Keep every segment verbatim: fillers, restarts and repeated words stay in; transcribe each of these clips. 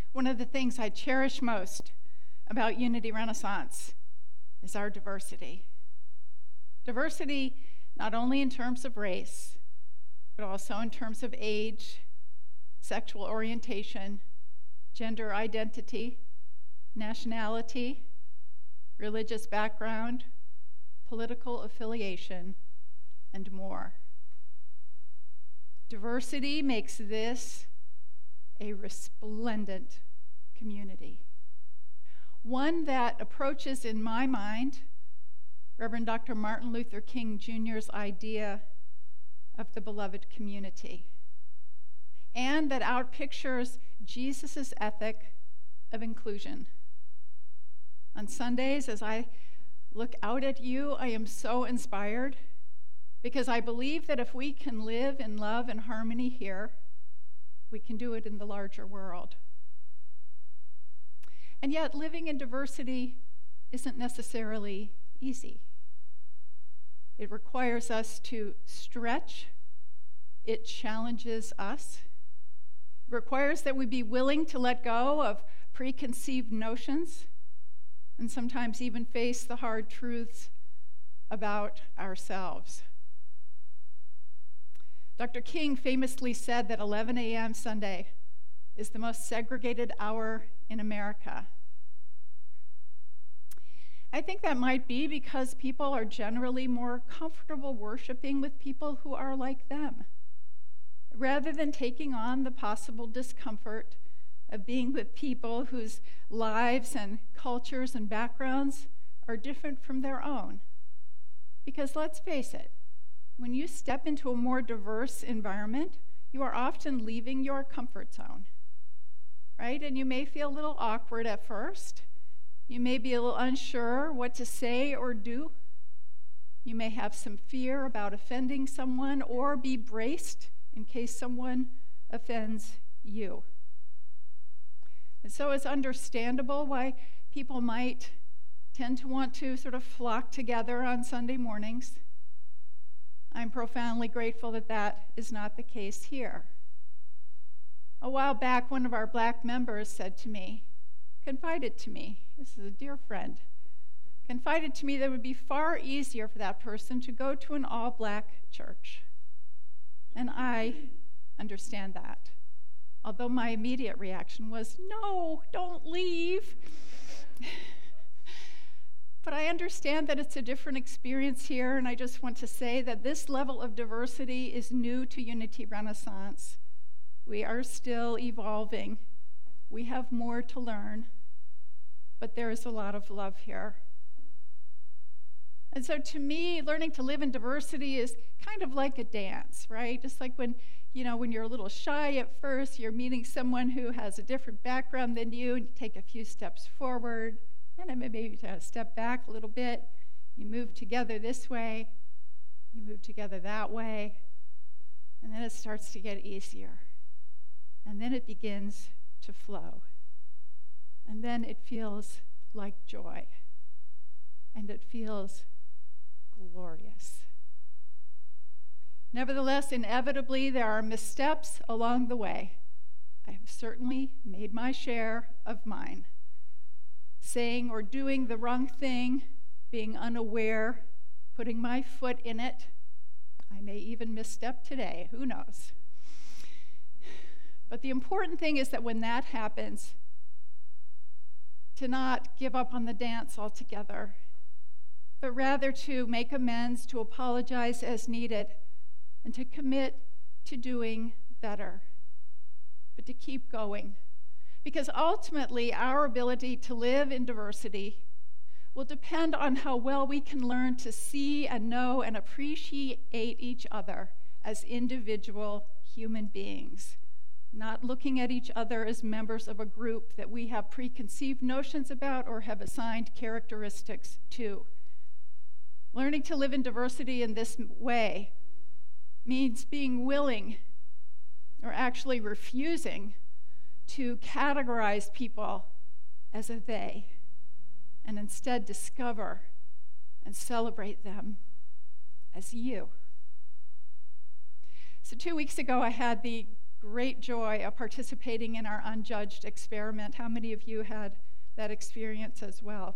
One of the things I cherish most about Unity Renaissance is our diversity. Diversity not only in terms of race, but also in terms of age, sexual orientation, gender identity, nationality, religious background, political affiliation, and more. Diversity makes this a resplendent community. One that approaches, in my mind, Reverend Doctor Martin Luther King Junior's idea of the beloved community, and that outpictures Jesus' ethic of inclusion. On Sundays, as I look out at you, I am so inspired because I believe that if we can live in love and harmony here, we can do it in the larger world. And yet, living in diversity isn't necessarily easy. It requires us to stretch. It challenges us. It requires that we be willing to let go of preconceived notions and sometimes even face the hard truths about ourselves. Doctor King famously said that eleven a.m. Sunday is the most segregated hour in America. I think that might be because people are generally more comfortable worshiping with people who are like them, rather than taking on the possible discomfort of being with people whose lives and cultures and backgrounds are different from their own. Because let's face it, when you step into a more diverse environment, you are often leaving your comfort zone, right? And you may feel a little awkward at first. You may be a little unsure what to say or do. You may have some fear about offending someone or be braced in case someone offends you. And so it's understandable why people might tend to want to sort of flock together on Sunday mornings. I'm profoundly grateful that that is not the case here. A while back, one of our black members said to me, confided to me, this is a dear friend, confided to me that it would be far easier for that person to go to an all-black church. And I understand that. Although my immediate reaction was, no, don't leave. But I understand that it's a different experience here, and I just want to say that this level of diversity is new to Unity Renaissance. We are still evolving. We have more to learn, but there is a lot of love here. And so to me, learning to live in diversity is kind of like a dance, right? Just like when, you know, when you're a little shy at first, you're meeting someone who has a different background than you, and you take a few steps forward, and then maybe you take a step back a little bit. You move together this way, you move together that way, and then it starts to get easier. And then it begins to flow. And then it feels like joy. And it feels glorious. Nevertheless, inevitably, there are missteps along the way. I have certainly made my share of mine. Saying or doing the wrong thing, being unaware, putting my foot in it. I may even misstep today, who knows? But the important thing is that when that happens, to not give up on the dance altogether, but rather to make amends, to apologize as needed, and to commit to doing better, but to keep going. Because ultimately, our ability to live in diversity will depend on how well we can learn to see and know and appreciate each other as individual human beings, not looking at each other as members of a group that we have preconceived notions about or have assigned characteristics to. Learning to live in diversity in this way means being willing, or actually refusing, to categorize people as a they, and instead discover and celebrate them as you. So two weeks ago, I had the great joy of participating in our unjudged experiment. How many of you had that experience as well?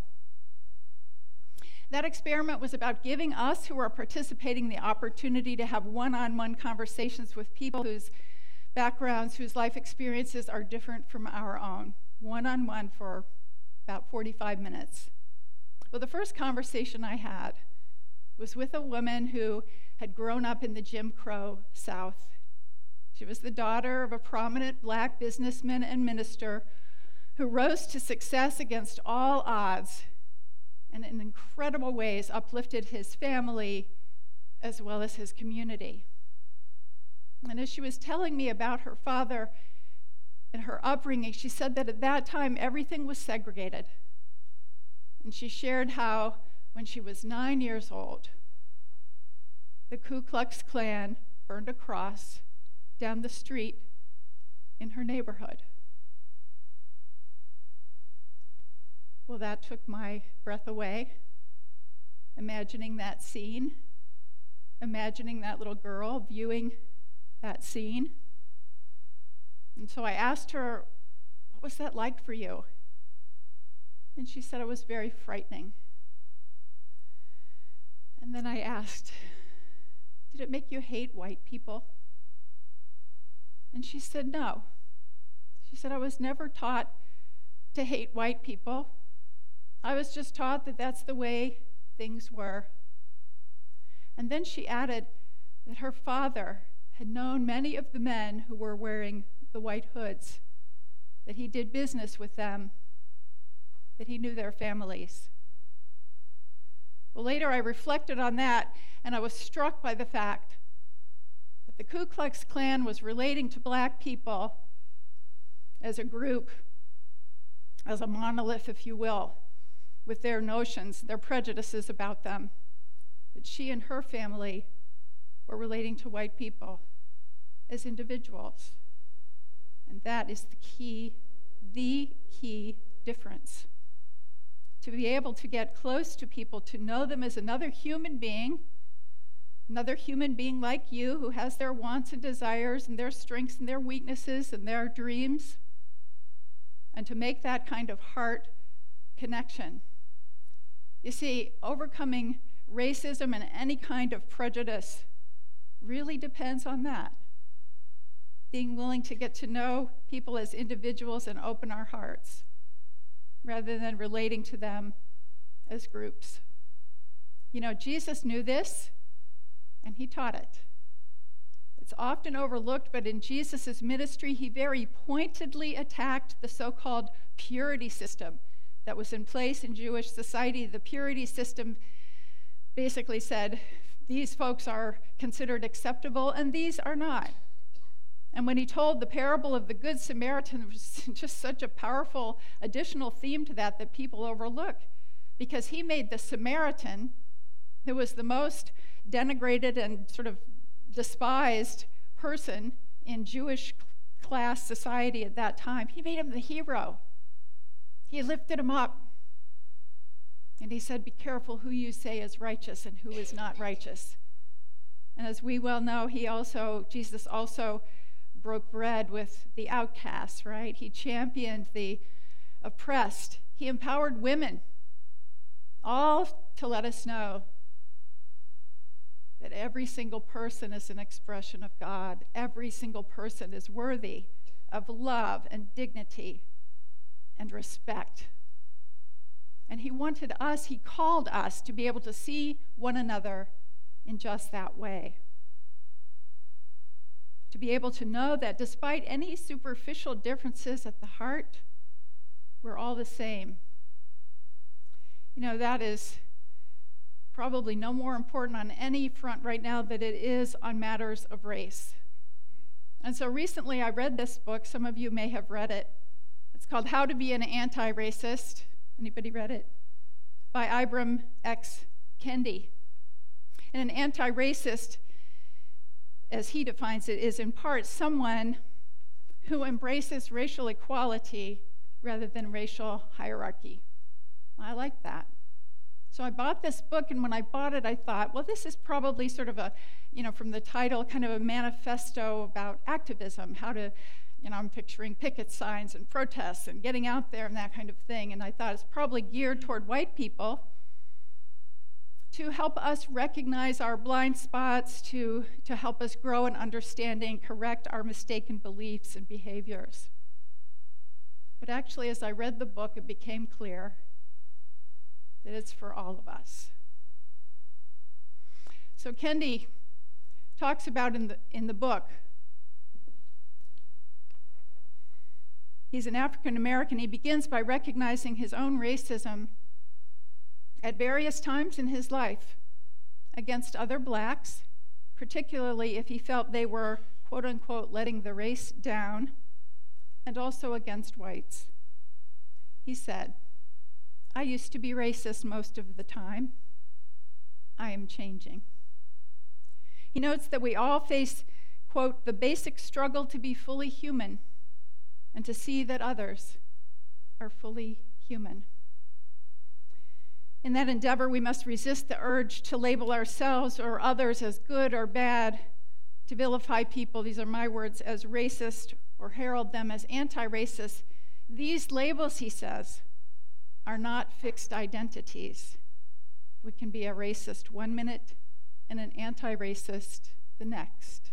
That experiment was about giving us who are participating the opportunity to have one-on-one conversations with people whose backgrounds, whose life experiences are different from our own. One-on-one for about forty-five minutes. Well, the first conversation I had was with a woman who had grown up in the Jim Crow South. She was the daughter of a prominent black businessman and minister who rose to success against all odds and in incredible ways uplifted his family as well as his community. And as she was telling me about her father and her upbringing, she said that at that time everything was segregated. And she shared how when she was nine years old, the Ku Klux Klan burned a cross down the street in her neighborhood. Well, that took my breath away, imagining that scene, imagining that little girl viewing that scene. And so I asked her, what was that like for you? And she said it was very frightening. And then I asked, did it make you hate white people? And she said, no. She said, I was never taught to hate white people. I was just taught that that's the way things were. And then she added that her father had known many of the men who were wearing the white hoods, that he did business with them, that he knew their families. Well, later I reflected on that, and I was struck by the fact that the Ku Klux Klan was relating to black people as a group, as a monolith, if you will, with their notions, their prejudices about them. But she and her family were relating to white people as individuals. And that is the key, the key difference. To be able to get close to people, to know them as another human being, another human being like you who has their wants and desires and their strengths and their weaknesses and their dreams, and to make that kind of heart connection. You see, overcoming racism and any kind of prejudice really depends on that. Being willing to get to know people as individuals and open our hearts, rather than relating to them as groups. You know, Jesus knew this, and he taught it. It's often overlooked, but in Jesus' ministry, he very pointedly attacked the so-called purity system that was in place in Jewish society. The purity system basically said, these folks are considered acceptable, and these are not. And when he told the parable of the Good Samaritan, it was just such a powerful additional theme to that that people overlook, because he made the Samaritan, who was the most denigrated and sort of despised person in Jewish class society at that time, he made him the hero. He lifted him up. And he said, be careful who you say is righteous and who is not righteous. And as we well know, he also, Jesus also broke bread with the outcasts, right? He championed the oppressed. He empowered women, all to let us know that every single person is an expression of God. Every single person is worthy of love and dignity and respect. And he wanted us, he called us to be able to see one another in just that way. To be able to know that despite any superficial differences at the heart, we're all the same. You know, that is probably no more important on any front right now than it is on matters of race. And so recently I read this book. Some of you may have read it. It's called How to Be an Anti-Racist. Anybody read it? By Ibram X. Kendi. And an anti-racist, as he defines it, is in part someone who embraces racial equality rather than racial hierarchy. I like that. So I bought this book, and when I bought it, I thought, well, this is probably sort of a, you know, from the title, kind of a manifesto about activism, how to, you know, I'm picturing picket signs and protests and getting out there and that kind of thing. And I thought it's probably geared toward white people to help us recognize our blind spots, to, to help us grow in understanding, correct our mistaken beliefs and behaviors. But actually, as I read the book, it became clear that it's for all of us. So Kendi talks about in the, in the book, he's an African American. He begins by recognizing his own racism at various times in his life against other blacks, particularly if he felt they were, quote unquote, letting the race down, and also against whites. He said, I used to be racist most of the time. I am changing. He notes that we all face, quote, the basic struggle to be fully human and to see that others are fully human. In that endeavor, we must resist the urge to label ourselves or others as good or bad, to vilify people, these are my words, as racist, or herald them as anti-racist. These labels, he says, are not fixed identities. We can be a racist one minute and an anti-racist the next.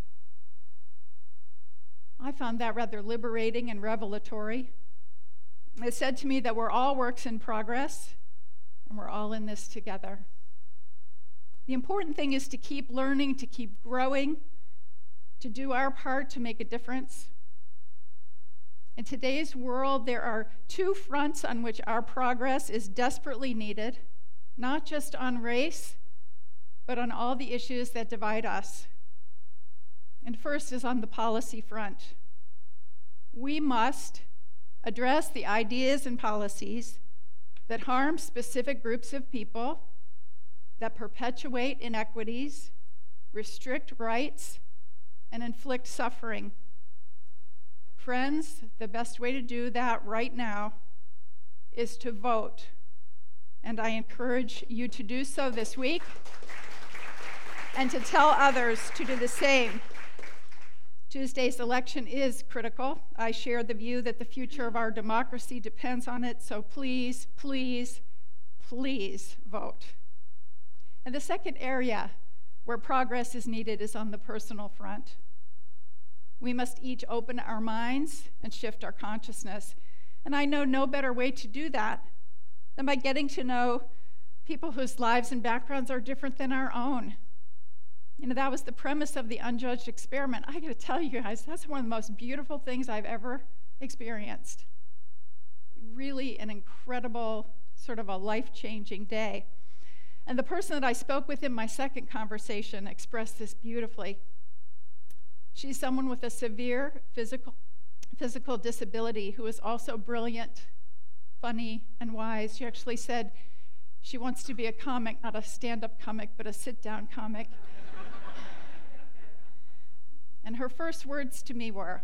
I found that rather liberating and revelatory. It said to me that we're all works in progress, and we're all in this together. The important thing is to keep learning, to keep growing, to do our part to make a difference. In today's world, there are two fronts on which our progress is desperately needed, not just on race, but on all the issues that divide us. And first is on the policy front. We must address the ideas and policies that harm specific groups of people, that perpetuate inequities, restrict rights, and inflict suffering. Friends, the best way to do that right now is to vote. And I encourage you to do so this week and to tell others to do the same. Tuesday's election is critical. I share the view that the future of our democracy depends on it, so please, please, please vote. And the second area where progress is needed is on the personal front. We must each open our minds and shift our consciousness. And I know no better way to do that than by getting to know people whose lives and backgrounds are different than our own. You know, that was the premise of the Unjudged Experiment. I gotta tell you guys, that's one of the most beautiful things I've ever experienced. Really an incredible, sort of a life-changing day. And the person that I spoke with in my second conversation expressed this beautifully. She's someone with a severe physical, physical disability who is also brilliant, funny, and wise. She actually said she wants to be a comic, not a stand-up comic, but a sit-down comic. And her first words to me were,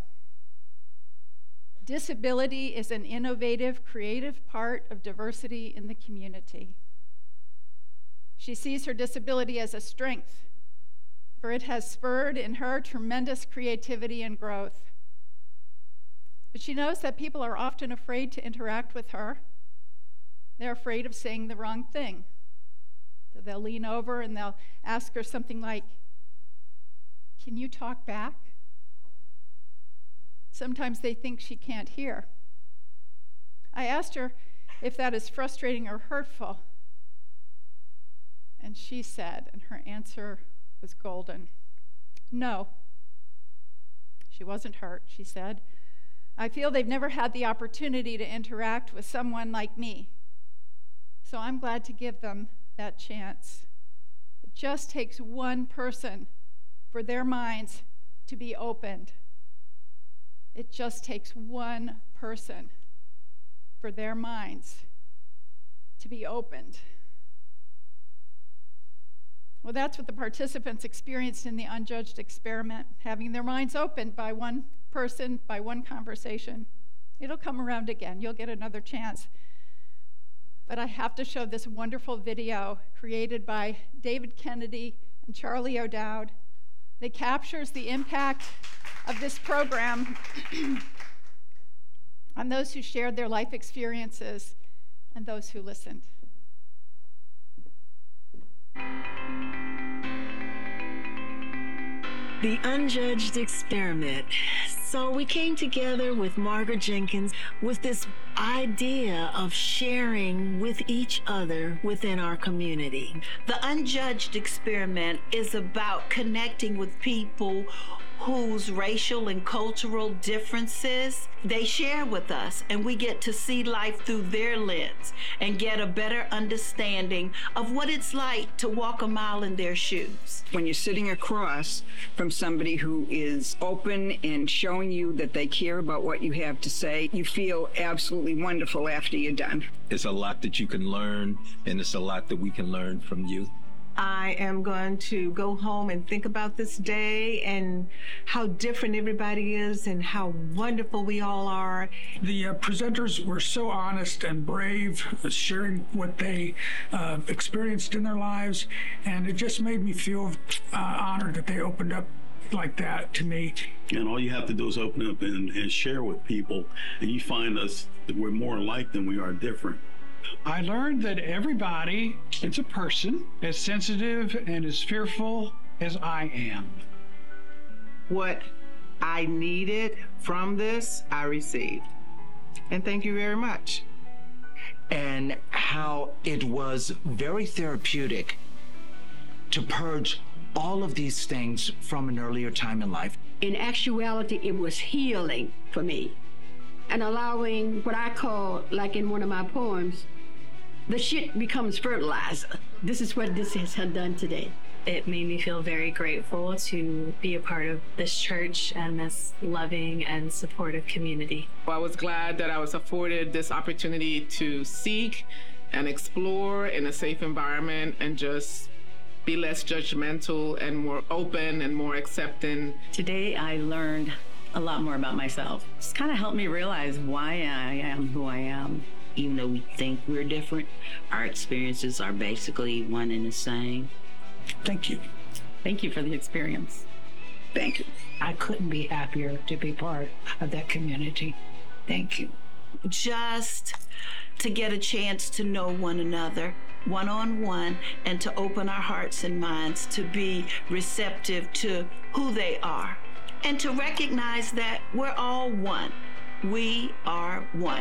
disability is an innovative, creative part of diversity in the community. She sees her disability as a strength, for it has spurred in her tremendous creativity and growth. But she knows that people are often afraid to interact with her. They're afraid of saying the wrong thing. So they'll lean over and they'll ask her something like, can you talk back? Sometimes they think she can't hear. I asked her if that is frustrating or hurtful. And she said, and her answer was golden, no. She wasn't hurt, she said. I feel they've never had the opportunity to interact with someone like me. So I'm glad to give them that chance. It just takes one person for their minds to be opened. It just takes one person for their minds to be opened. Well, that's what the participants experienced in the Unjudged Experiment, having their minds opened by one person, by one conversation. It'll come around again. You'll get another chance. but I have to show this wonderful video created by David Kennedy and Charlie O'Dowd that captures the impact of this program on those who shared their life experiences and those who listened. The Unjudged Experiment. So we came together with Margaret Jenkins with this idea of sharing with each other within our community. The Unjudged Experiment is about connecting with people whose racial and cultural differences they share with us, and we get to see life through their lens and get a better understanding of what it's like to walk a mile in their shoes. When you're sitting across from somebody who is open and showing you that they care about what you have to say, you feel absolutely wonderful after you're done. It's a lot that you can learn, and it's a lot that we can learn from you. I am going to go home and think about this day and how different everybody is and how wonderful we all are. The uh, presenters were so honest and brave, uh, sharing what they uh, experienced in their lives, and it just made me feel uh, honored that they opened up like that to me. And all you have to do is open up and, and share with people, and you find us that we're more alike than we are different. I learned that everybody is a person as sensitive and as fearful as I am. What I needed from this, I received. And thank you very much. And how it was very therapeutic to purge all of these things from an earlier time in life. In actuality, it was healing for me and allowing what I call, like in one of my poems, the shit becomes fertilizer. This is what this has done today. It made me feel very grateful to be a part of this church and this loving and supportive community. I was glad that I was afforded this opportunity to seek and explore in a safe environment and just be less judgmental and more open and more accepting. Today I learned a lot more about myself. It's kind of helped me realize why I am who I am. Even though we think we're different, our experiences are basically one and the same. Thank you. Thank you for the experience. Thank you. I couldn't be happier to be part of that community. Thank you. Just to get a chance to know one another, one-on-one, and to open our hearts and minds to be receptive to who they are, and to recognize that we're all one. We are one.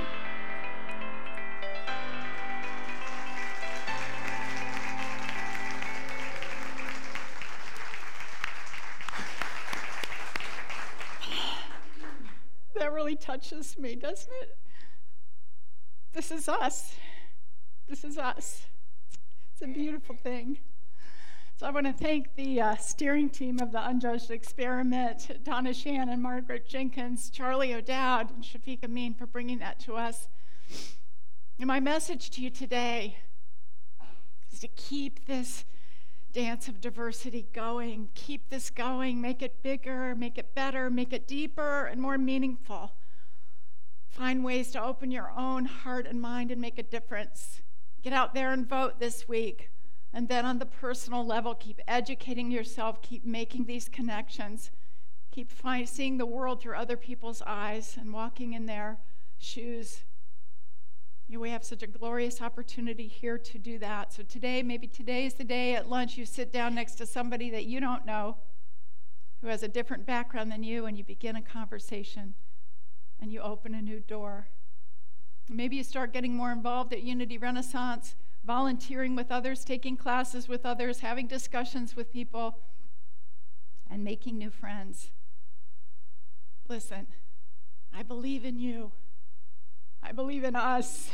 That really touches me, doesn't it? This is us. This is us. It's a beautiful thing. So I want to thank the uh, steering team of the Unjudged Experiment, Donna Shannon, Margaret Jenkins, Charlie O'Dowd, and Shafiq Amin for bringing that to us. And my message to you today is to keep this dance of diversity going. Keep this going. Make it bigger, make it better, make it deeper and more meaningful. Find ways to open your own heart and mind and make a difference. Get out there and vote this week. And then on the personal level, keep educating yourself, keep making these connections, keep find, seeing the world through other people's eyes and walking in their shoes. You know, we have such a glorious opportunity here to do that. So today, maybe today is the day at lunch you sit down next to somebody that you don't know, who has a different background than you, and you begin a conversation and you open a new door. Maybe you start getting more involved at Unity Renaissance, volunteering with others, taking classes with others, having discussions with people, and making new friends. Listen, I believe in you. I believe in us.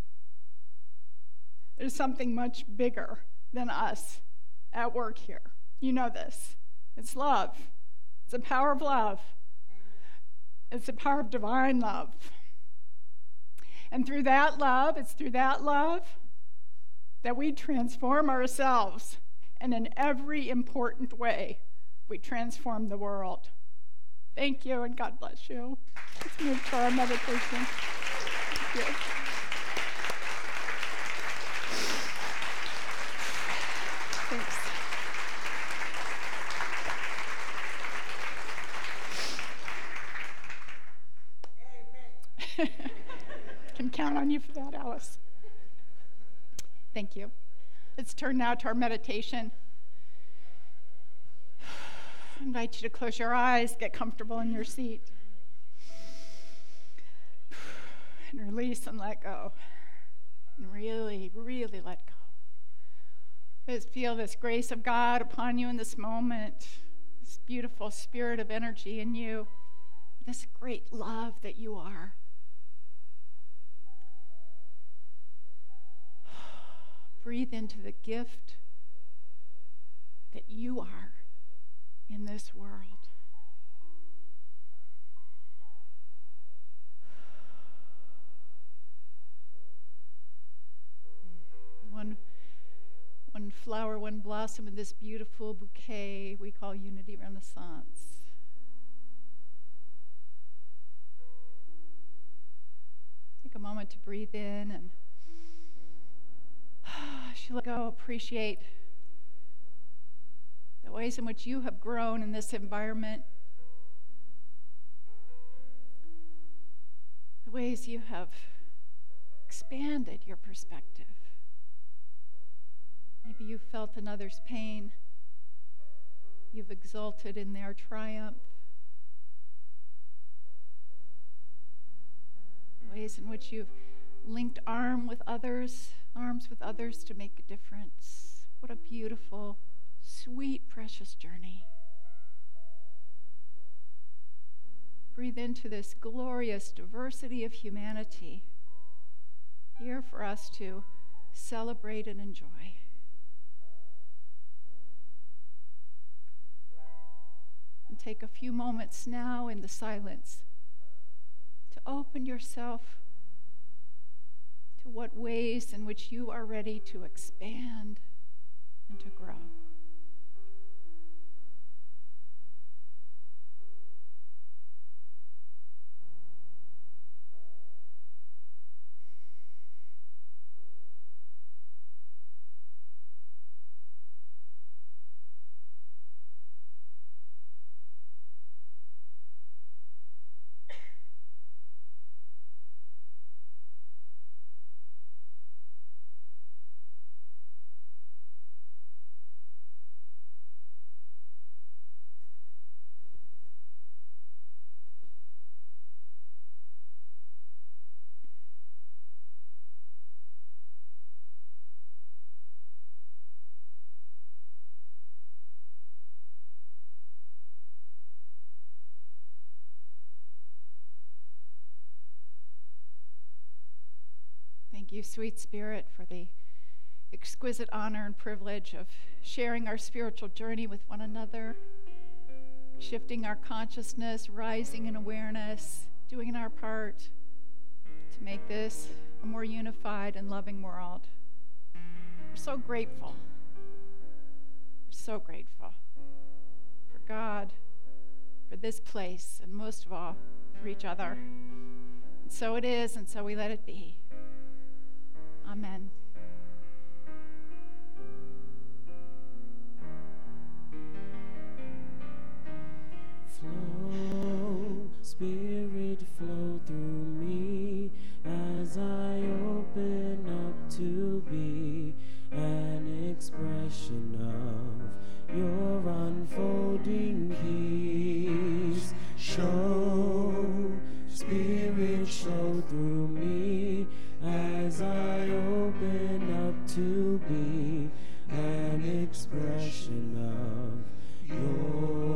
There's something much bigger than us at work here. You know this. It's love. It's the power of love. It's the power of divine love. And through that love, it's through that love that we transform ourselves. And in every important way, we transform the world. Thank you, and God bless you. Let's move to our meditation. Thank you. Can count on you for that, Alice. Thank you. Let's turn now to our meditation. I invite you to close your eyes, get comfortable in your seat, and release and let go. And really, really let go. Just feel this grace of God upon you in this moment, this beautiful spirit of energy in you, this great love that you are. Breathe into the gift that you are in this world. One, one flower, one blossom in this beautiful bouquet we call Unity Renaissance. Take a moment to breathe in and as you let go, appreciate the ways in which you have grown in this environment, the ways you have expanded your perspective. Maybe you've felt another's pain, you've exulted in their triumph. Ways in which you've linked arm with others, arms with others to make a difference. What a beautiful, sweet, precious journey. Breathe into this glorious diversity of humanity, here for us to celebrate and enjoy. And take a few moments now in the silence to open yourself to what ways in which you are ready to expand and to grow. Thank you, sweet Spirit, for the exquisite honor and privilege of sharing our spiritual journey with one another, shifting our consciousness, rising in awareness, doing our part to make this a more unified and loving world. We're so grateful. We're so grateful for God, for this place, and most of all, for each other. And so it is, and so we let it be. Amen. Flow, Spirit, flow through me as I open up to be an expression of your unfolding peace. Show, Spirit, show through me as I open up to be an expression of your